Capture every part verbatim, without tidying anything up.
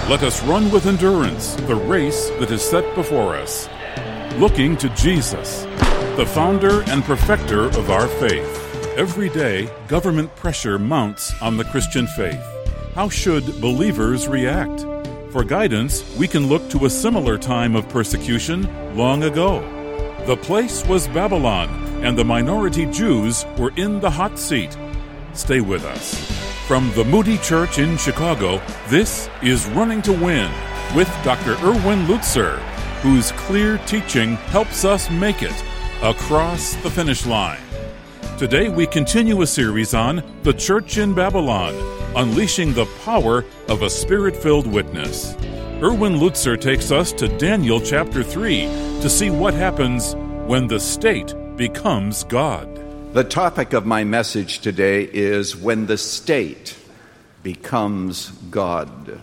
Let us run with endurance the race that is set before us, looking to Jesus, the founder and perfecter of our faith. Every day, government pressure mounts on the Christian faith. How should believers react? For guidance, we can look to a similar time of persecution long ago. The place was Babylon, and the minority Jews were in the hot seat. Stay with us. From the Moody Church in Chicago, this is Running to Win with Doctor Erwin Lutzer, whose clear teaching helps us make it across the finish line. Today we continue a series on the Church in Babylon, unleashing the power of a Spirit-filled witness. Erwin Lutzer takes us to Daniel chapter three to see what happens when the state becomes God. The topic of my message today is when the state becomes God.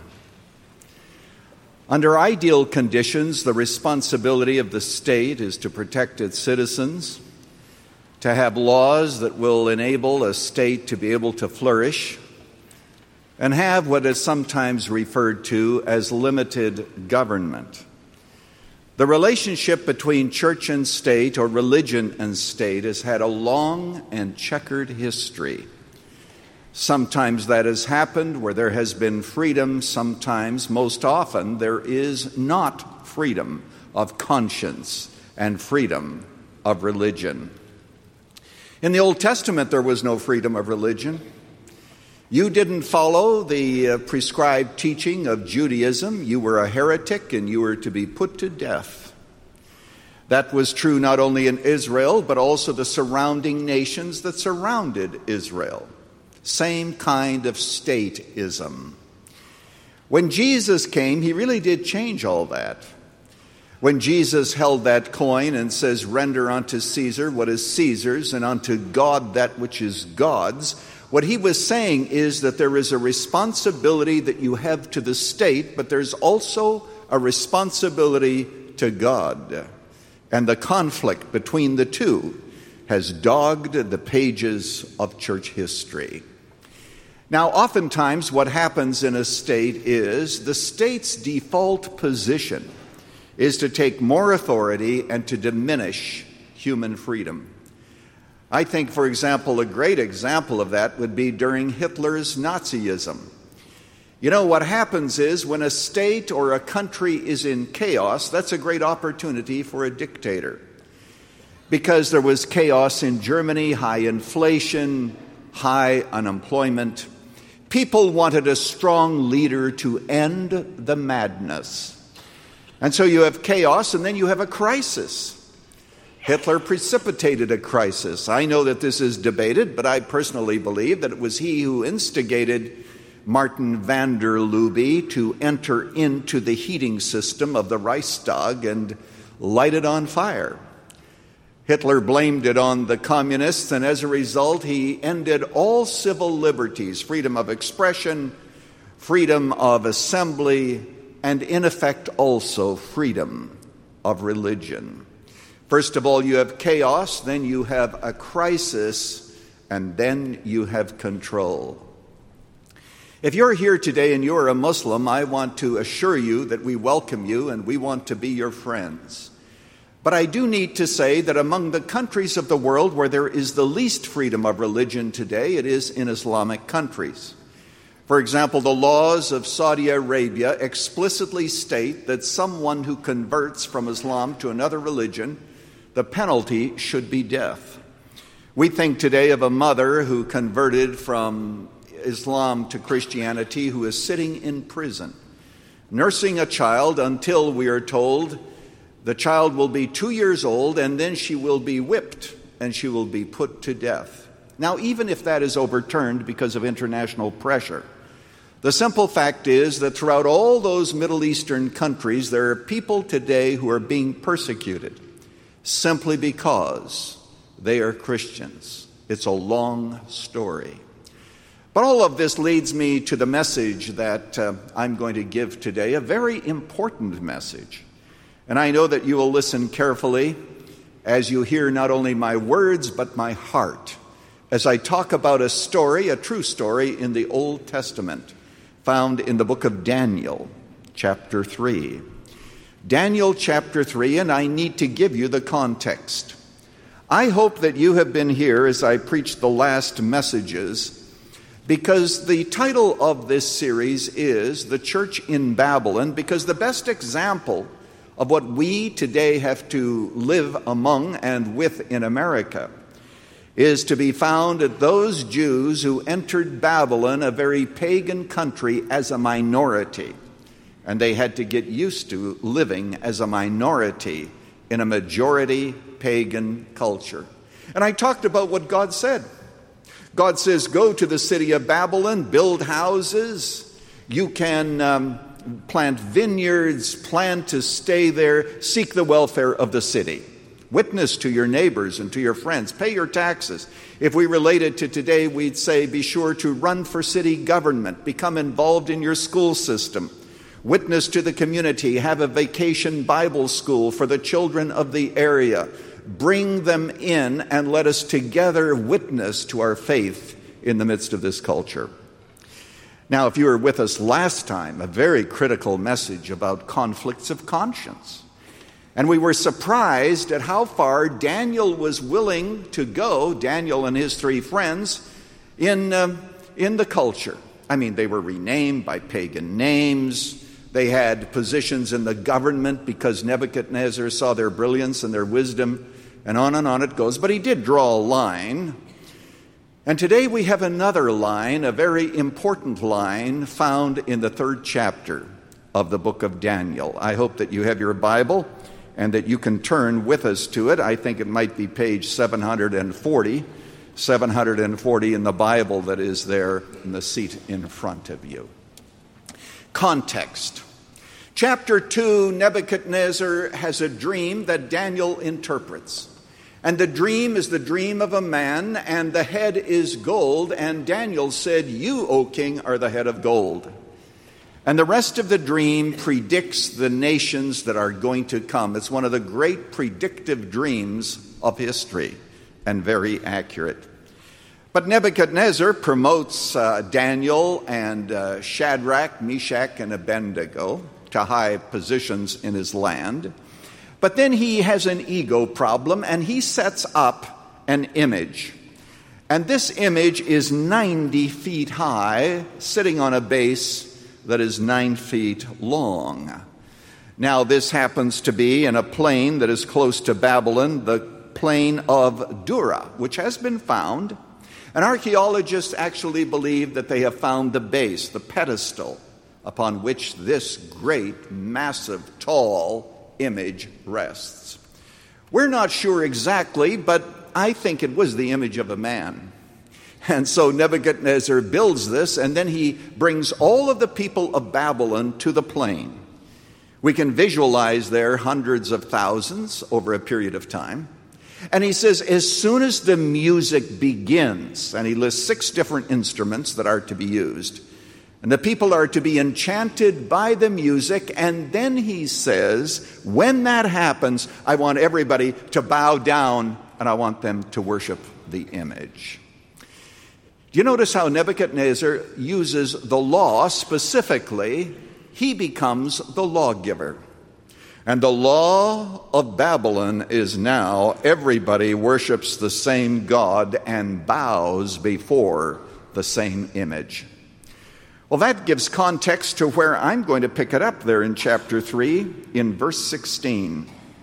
Under ideal conditions, the responsibility of the state is to protect its citizens, to have laws that will enable a state to be able to flourish, and have what is sometimes referred to as limited government. The relationship between church and state, or religion and state, has had a long and checkered history. Sometimes that has happened where there has been freedom. Sometimes, most often, there is not freedom of conscience and freedom of religion. In the Old Testament, there was no freedom of religion. You didn't follow the uh, prescribed teaching of Judaism. You were a heretic and you were to be put to death. That was true not only in Israel, but also the surrounding nations that surrounded Israel. Same kind of stateism. When Jesus came, he really did change all that. When Jesus held that coin and says, "Render unto Caesar what is Caesar's, and unto God that which is God's," what he was saying is that there is a responsibility that you have to the state, but there's also a responsibility to God. And the conflict between the two has dogged the pages of church history. Now, oftentimes what happens in a state is the state's default position is to take more authority and to diminish human freedom. I think, for example, a great example of that would be during Hitler's Nazism. You know, what happens is when a state or a country is in chaos, that's a great opportunity for a dictator. Because there was chaos in Germany, high inflation, high unemployment. People wanted a strong leader to end the madness. And so you have chaos, and then you have a crisis. Hitler precipitated a crisis. I know that this is debated, but I personally believe that it was he who instigated Martin van der Lubbe to enter into the heating system of the Reichstag and light it on fire. Hitler blamed it on the communists, and as a result, he ended all civil liberties, freedom of expression, freedom of assembly, and in effect also freedom of religion. First of all, you have chaos, then you have a crisis, and then you have control. If you're here today and you're a Muslim, I want to assure you that we welcome you and we want to be your friends. But I do need to say that among the countries of the world where there is the least freedom of religion today, it is in Islamic countries. For example, the laws of Saudi Arabia explicitly state that someone who converts from Islam to another religion, the penalty should be death. We think today of a mother who converted from Islam to Christianity who is sitting in prison, nursing a child until, we are told, the child will be two years old and then she will be whipped and she will be put to death. Now, even if that is overturned because of international pressure, the simple fact is that throughout all those Middle Eastern countries, there are people today who are being persecuted simply because they are Christians. It's a long story. But all of this leads me to the message that uh, I'm going to give today, a very important message. And I know that you will listen carefully as you hear not only my words, but my heart, as I talk about a story, a true story in the Old Testament, found in the book of Daniel. chapter three. Daniel chapter three, and I need to give you the context. I hope that you have been here as I preached the last messages, because the title of this series is The Church in Babylon, because the best example of what we today have to live among and with in America is to be found at those Jews who entered Babylon, a very pagan country, as a minority. And they had to get used to living as a minority in a majority pagan culture. And I talked about what God said. God says, go to the city of Babylon, build houses. You can um, plant vineyards, plan to stay there, seek the welfare of the city. Witness to your neighbors and to your friends. Pay your taxes. If we related to today, we'd say be sure to run for city government. Become involved in your school system. Witness to the community. Have a vacation Bible school for the children of the area. Bring them in and let us together witness to our faith in the midst of this culture. Now, if you were with us last time, a very critical message about conflicts of conscience. And we were surprised at how far Daniel was willing to go, Daniel and his three friends, in, um, in the culture. I mean, they were renamed by pagan names. They had positions in the government because Nebuchadnezzar saw their brilliance and their wisdom, and on and on it goes. But he did draw a line. And today we have another line, a very important line, found in the third chapter of the book of Daniel. I hope that you have your Bible and that you can turn with us to it. I think it might be page seven hundred forty, seven hundred forty in the Bible that is there in the seat in front of you. Context. Chapter two, Nebuchadnezzar has a dream that Daniel interprets. And the dream is the dream of a man, and the head is gold. And Daniel said, you, O king, are the head of gold. And the rest of the dream predicts the nations that are going to come. It's one of the great predictive dreams of history, and very accurate. But Nebuchadnezzar promotes uh, Daniel and uh, Shadrach, Meshach, and Abednego to high positions in his land. But then he has an ego problem, and he sets up an image. And this image is ninety feet high, sitting on a base that is nine feet long. Now, this happens to be in a plain that is close to Babylon, the plain of Dura, which has been found. And archaeologists actually believe that they have found the base, the pedestal, upon which this great, massive, tall image rests. We're not sure exactly, but I think it was the image of a man. And so Nebuchadnezzar builds this, and then he brings all of the people of Babylon to the plain. We can visualize there hundreds of thousands over a period of time. And he says, as soon as the music begins, and he lists six different instruments that are to be used, and the people are to be enchanted by the music, and then he says, when that happens, I want everybody to bow down, and I want them to worship the image. Do you notice how Nebuchadnezzar uses the law specifically? He becomes the lawgiver. And the law of Babylon is now everybody worships the same God and bows before the same image. Well, that gives context to where I'm going to pick it up there in chapter three, in verse sixteen.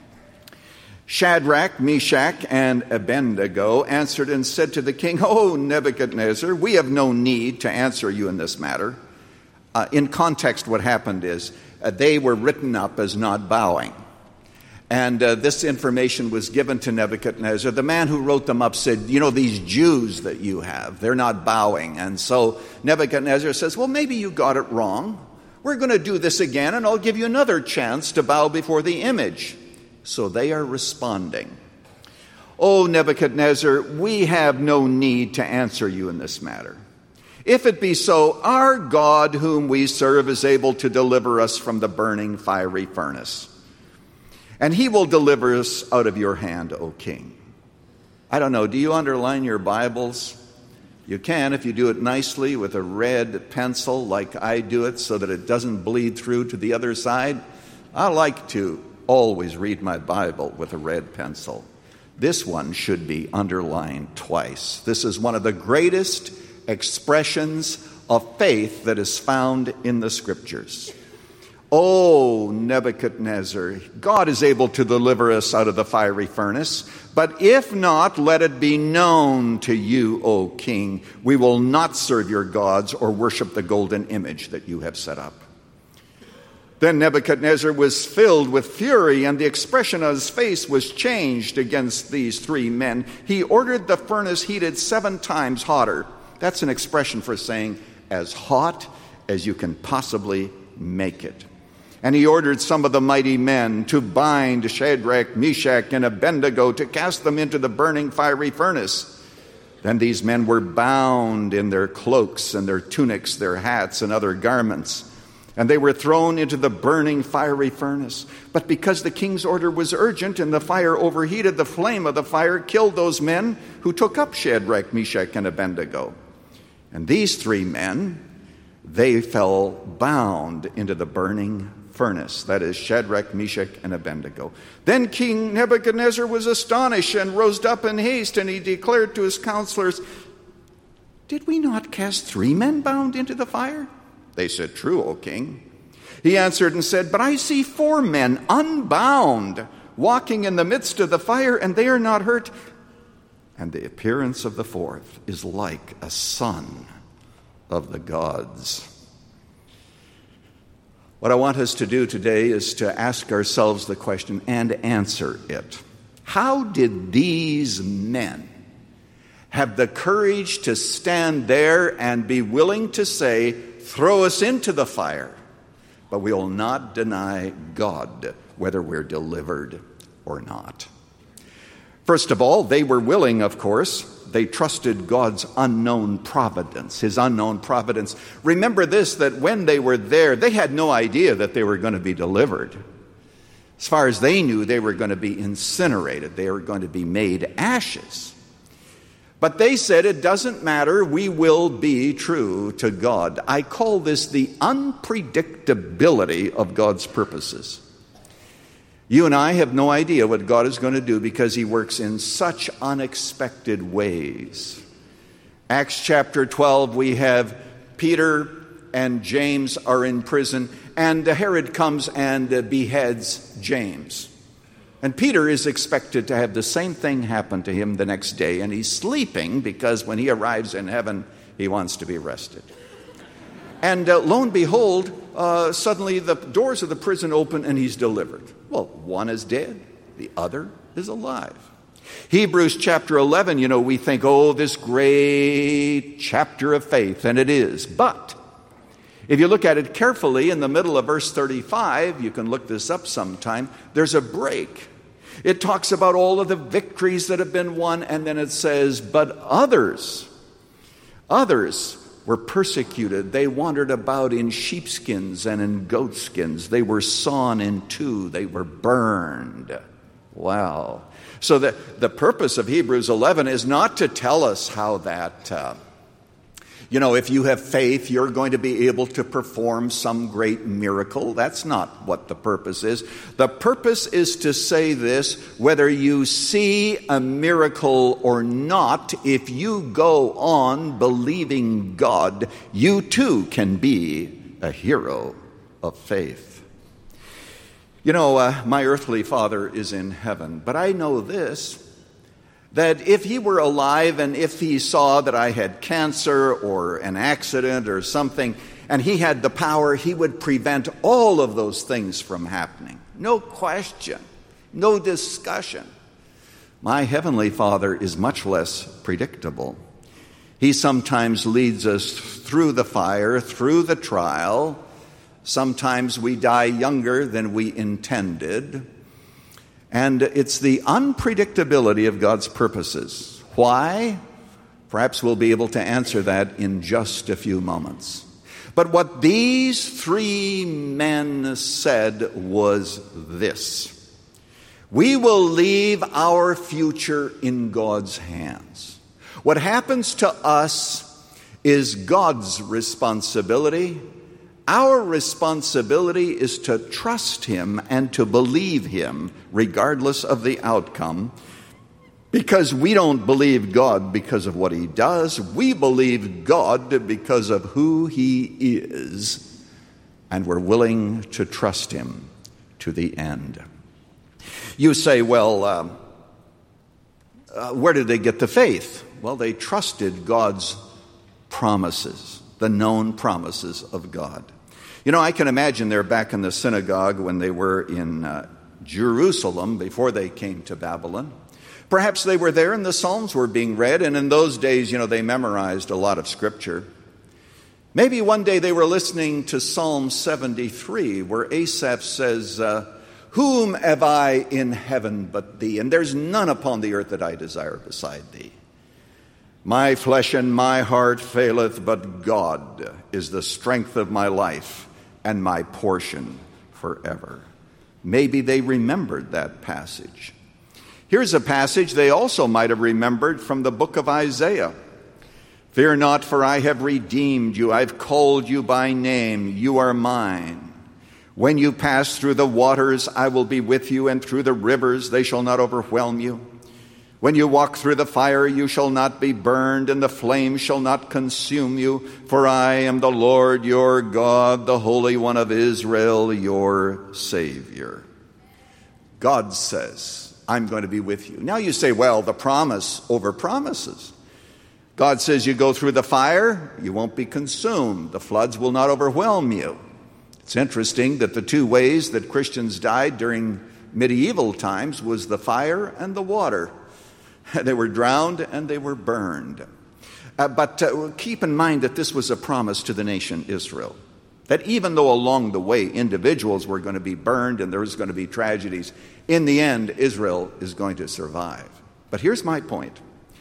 Shadrach, Meshach, and Abednego answered and said to the king, O Nebuchadnezzar, we have no need to answer you in this matter. Uh, in context, what happened is uh, they were written up as not bowing. And uh, this information was given to Nebuchadnezzar. The man who wrote them up said, you know, these Jews that you have, they're not bowing. And so Nebuchadnezzar says, well, maybe you got it wrong. We're going to do this again, and I'll give you another chance to bow before the image. So they are responding. O Nebuchadnezzar, we have no need to answer you in this matter. If it be so, our God whom we serve is able to deliver us from the burning fiery furnace. And he will deliver us out of your hand, O king. I don't know, do you underline your Bibles? You can if you do it nicely with a red pencil like I do it so that it doesn't bleed through to the other side. I like to always read my Bible with a red pencil. This one should be underlined twice. This is one of the greatest expressions of faith that is found in the Scriptures. Oh, Nebuchadnezzar, God is able to deliver us out of the fiery furnace, but if not, let it be known to you, O king, we will not serve your gods or worship the golden image that you have set up. Then Nebuchadnezzar was filled with fury, and the expression of his face was changed against these three men. He ordered the furnace heated seven times hotter. That's an expression for saying as hot as you can possibly make it. And he ordered some of the mighty men to bind Shadrach, Meshach, and Abednego to cast them into the burning fiery furnace. Then these men were bound in their cloaks and their tunics, their hats, and other garments. And they were thrown into the burning fiery furnace. But because the king's order was urgent and the fire overheated, the flame of the fire killed those men who took up Shadrach, Meshach, and Abednego. And these three men, they fell bound into the burning furnace. That is Shadrach, Meshach, and Abednego. Then King Nebuchadnezzar was astonished and rose up in haste, and he declared to his counselors, "Did we not cast three men bound into the fire?" They said, "True, O king." He answered and said, "But I see four men unbound, walking in the midst of the fire, and they are not hurt. And the appearance of the fourth is like a son of the gods." What I want us to do today is to ask ourselves the question and answer it. How did these men have the courage to stand there and be willing to say, "Throw us into the fire, but we will not deny God whether we're delivered or not"? First of all, they were willing, of course. They trusted God's unknown providence, his unknown providence. Remember this, that when they were there, they had no idea that they were going to be delivered. As far as they knew, they were going to be incinerated. They were going to be made ashes. But they said, it doesn't matter, we will be true to God. I call this the unpredictability of God's purposes. You and I have no idea what God is going to do because he works in such unexpected ways. Acts chapter twelve, we have Peter and James are in prison, and Herod comes and beheads James. And Peter is expected to have the same thing happen to him the next day, and he's sleeping because when he arrives in heaven, he wants to be arrested. And uh, lo and behold, uh, suddenly the doors of the prison open and he's delivered. Well, one is dead, the other is alive. Hebrews chapter eleven, you know, we think, oh, this great chapter of faith, and it is. But if you look at it carefully, in the middle of verse thirty-five, you can look this up sometime, there's a break. It talks about all of the victories that have been won, and then it says, but others, others were persecuted. They wandered about in sheepskins and in goatskins. They were sawn in two. They were burned. Wow. So the, the purpose of Hebrews eleven is not to tell us how that, uh, you know, if you have faith, you're going to be able to perform some great miracle. That's not what the purpose is. The purpose is to say this, whether you see a miracle or not, if you go on believing God, you too can be a hero of faith. You know, uh, my earthly father is in heaven, but I know this, that if he were alive and if he saw that I had cancer or an accident or something, and he had the power, he would prevent all of those things from happening. No question, no discussion. My heavenly Father is much less predictable. He sometimes leads us through the fire, through the trial. Sometimes we die younger than we intended. And it's the unpredictability of God's purposes. Why? Perhaps we'll be able to answer that in just a few moments. But what these three men said was this: we will leave our future in God's hands. What happens to us is God's responsibility. Our responsibility is to trust Him and to believe Him, regardless of the outcome, because we don't believe God because of what He does. We believe God because of who He is, and we're willing to trust Him to the end. You say, well, uh, uh, where did they get the faith? Well, they trusted God's promises, the known promises of God. You know, I can imagine they're back in the synagogue when they were in uh, Jerusalem before they came to Babylon. Perhaps they were there and the Psalms were being read, and in those days, you know, they memorized a lot of Scripture. Maybe one day they were listening to Psalm seventy-three, where Asaph says, uh, "Whom have I in heaven but thee? And there's none upon the earth that I desire beside thee. My flesh and my heart faileth, but God is the strength of my life and my portion forever." Maybe they remembered that passage. Here's a passage they also might have remembered from the book of Isaiah. "Fear not, for I have redeemed you. I've called you by name. You are mine. When you pass through the waters, I will be with you, and through the rivers, they shall not overwhelm you. When you walk through the fire, you shall not be burned, and the flame shall not consume you. For I am the Lord your God, the Holy One of Israel, your Savior." God says, I'm going to be with you. Now you say, well, the promise over promises. God says you go through the fire, you won't be consumed. The floods will not overwhelm you. It's interesting that the two ways that Christians died during medieval times was the fire and the water. They were drowned and they were burned. Uh, but uh, keep in mind that this was a promise to the nation Israel. That even though along the way individuals were going to be burned and there was going to be tragedies, in the end Israel is going to survive. But here's my point.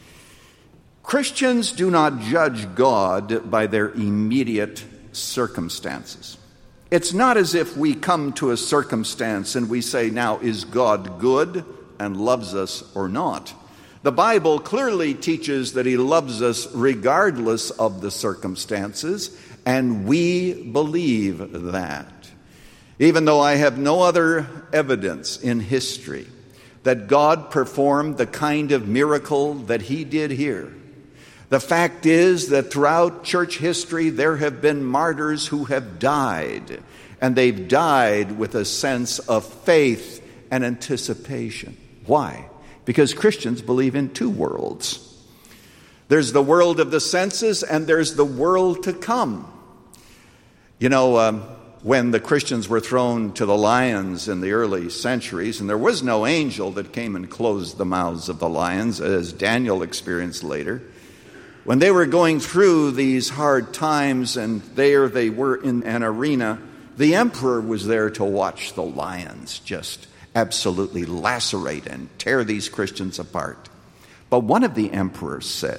Christians do not judge God by their immediate circumstances. It's not as if we come to a circumstance and we say, now, is God good and loves us or not? The Bible clearly teaches that He loves us regardless of the circumstances, and we believe that. Even though I have no other evidence in history that God performed the kind of miracle that He did here, the fact is that throughout church history there have been martyrs who have died, and they've died with a sense of faith and anticipation. Why? Because Christians believe in two worlds. There's the world of the senses and there's the world to come. You know, um, when the Christians were thrown to the lions in the early centuries, and there was no angel that came and closed the mouths of the lions, as Daniel experienced later, when they were going through these hard times and there they were in an arena, the emperor was there to watch the lions just absolutely lacerate and tear these Christians apart. But one of the emperors said,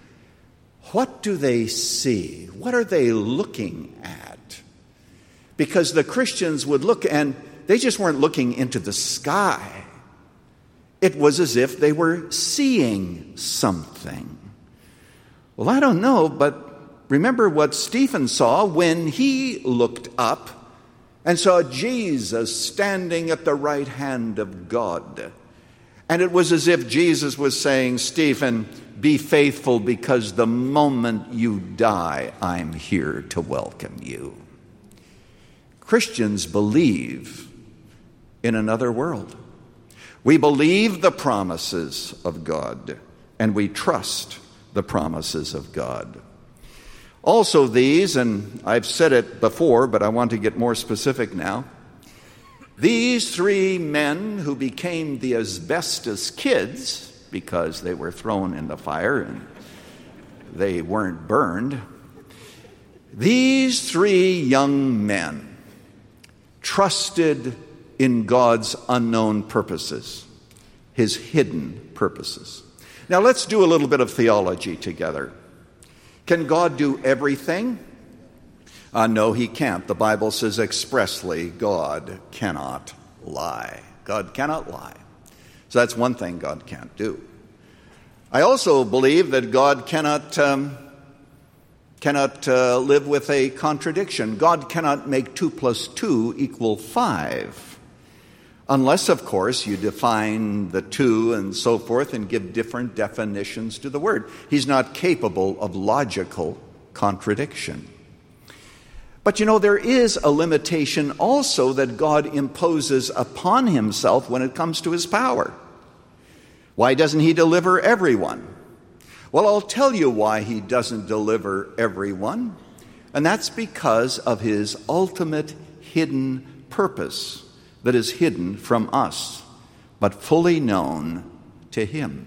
"What do they see? What are they looking at?" Because the Christians would look, and they just weren't looking into the sky. It was as if they were seeing something. Well, I don't know, but remember what Stephen saw when he looked up and saw Jesus standing at the right hand of God. And it was as if Jesus was saying, "Stephen, be faithful, because the moment you die, I'm here to welcome you." Christians believe in another world. We believe the promises of God, and we trust the promises of God. Also these, and I've said it before, but I want to get more specific now, these three men who became the asbestos kids because they were thrown in the fire and they weren't burned, these three young men trusted in God's unknown purposes, His hidden purposes. Now let's do a little bit of theology together. Can God do everything? Uh, no, He can't. The Bible says expressly, God cannot lie. God cannot lie. So that's one thing God can't do. I also believe that God cannot um, cannot uh, live with a contradiction. God cannot make two plus two equal five, unless, of course, you define the two and so forth and give different definitions to the word. He's not capable of logical contradiction. But you know, there is a limitation also that God imposes upon himself when it comes to his power. Why doesn't he deliver everyone? Well, I'll tell you why he doesn't deliver everyone, and that's because of his ultimate hidden purpose that is hidden from us, but fully known to him.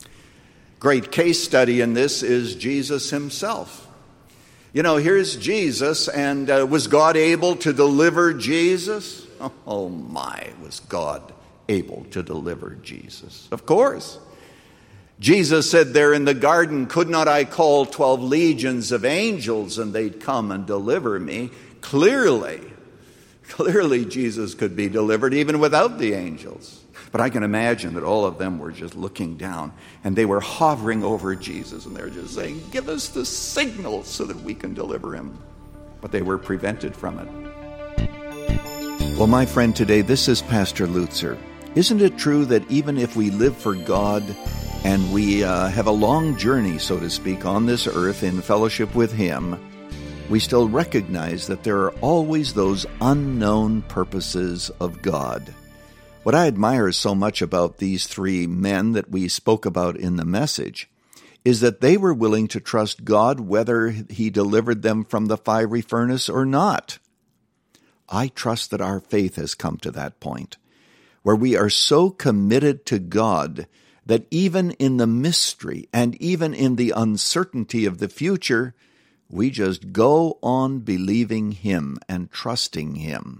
Great case study in this is Jesus himself. You know, here's Jesus, and uh, was God able to deliver Jesus? Oh, oh my, was God able to deliver Jesus? Of course. Jesus said there in the garden, could not I call twelve legions of angels and they'd come and deliver me? Clearly, clearly Jesus could be delivered even without the angels. But I can imagine that all of them were just looking down and they were hovering over Jesus and they're just saying, give us the signal so that we can deliver him. But they were prevented from it. Well, my friend, today, this is Pastor Lutzer. Isn't it true that even if we live for God and we uh, have a long journey, so to speak, on this earth in fellowship with him, we still recognize that there are always those unknown purposes of God? What I admire so much about these three men that we spoke about in the message is that they were willing to trust God whether he delivered them from the fiery furnace or not. I trust that our faith has come to that point, where we are so committed to God that even in the mystery and even in the uncertainty of the future, we just go on believing him and trusting him.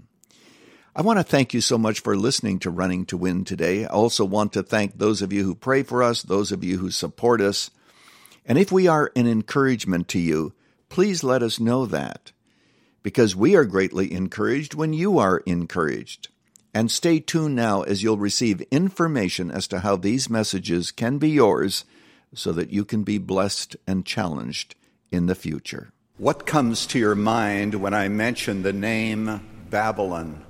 I want to thank you so much for listening to Running to Win today. I also want to thank those of you who pray for us, those of you who support us. And if we are an encouragement to you, please let us know that, because we are greatly encouraged when you are encouraged. And stay tuned now as you'll receive information as to how these messages can be yours so that you can be blessed and challenged in the future. What comes to your mind when I mention the name Babylon?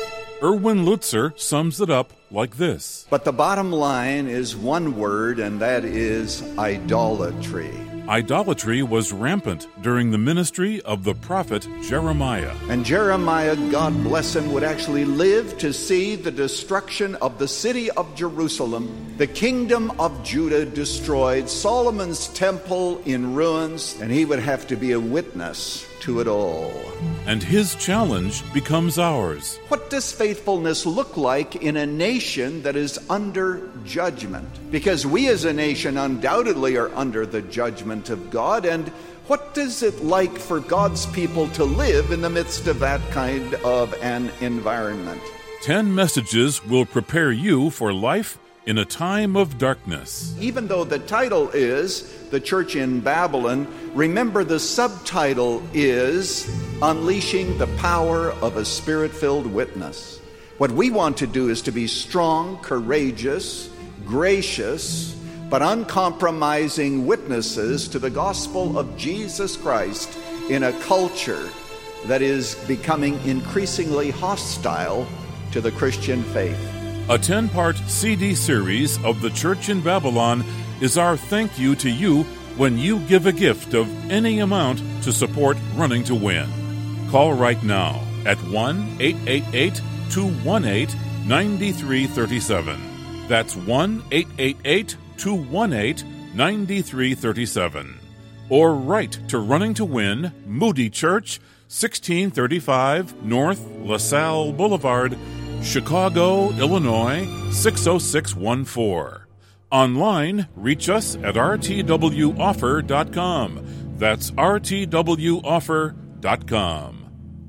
Erwin Lutzer sums it up like this. But the bottom line is one word, and that is idolatry. Idolatry was rampant during the ministry of the prophet Jeremiah. And Jeremiah, God bless him, would actually live to see the destruction of the city of Jerusalem, the kingdom of Judah destroyed, Solomon's temple in ruins, and he would have to be a witness to it all. And his challenge becomes ours. What does faithfulness look like in a nation that is under judgment? Because we as a nation undoubtedly are under the judgment of God. And what does it like for God's people to live in the midst of that kind of an environment? Ten messages will prepare you for life in a time of darkness. Even though the title is The Church in Babylon, remember the subtitle is Unleashing the Power of a Spirit-Filled Witness. What we want to do is to be strong, courageous, gracious, but uncompromising witnesses to the gospel of Jesus Christ in a culture that is becoming increasingly hostile to the Christian faith. A ten-part C D series of The Church in Babylon is our thank you to you when you give a gift of any amount to support Running to Win. Call right now at one eight eight eight, two one eight, nine three three seven. That's one eight eight eight, two one eight, nine three three seven. Or write to Running to Win, Moody Church, sixteen thirty-five North LaSalle Boulevard, Chicago, Illinois, six oh six one four. Online, reach us at r t w offer dot com. That's r t w offer dot com.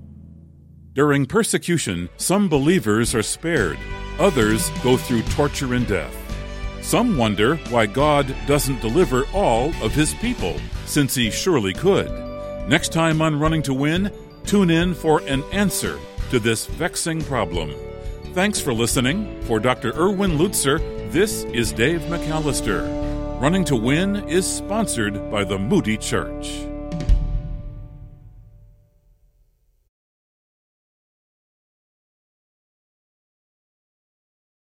During persecution, some believers are spared. Others go through torture and death. Some wonder why God doesn't deliver all of his people, since he surely could. Next time on Running to Win, tune in for an answer to this vexing problem. Thanks for listening. For Doctor Erwin Lutzer, this is Dave McAllister. Running to Win is sponsored by the Moody Church.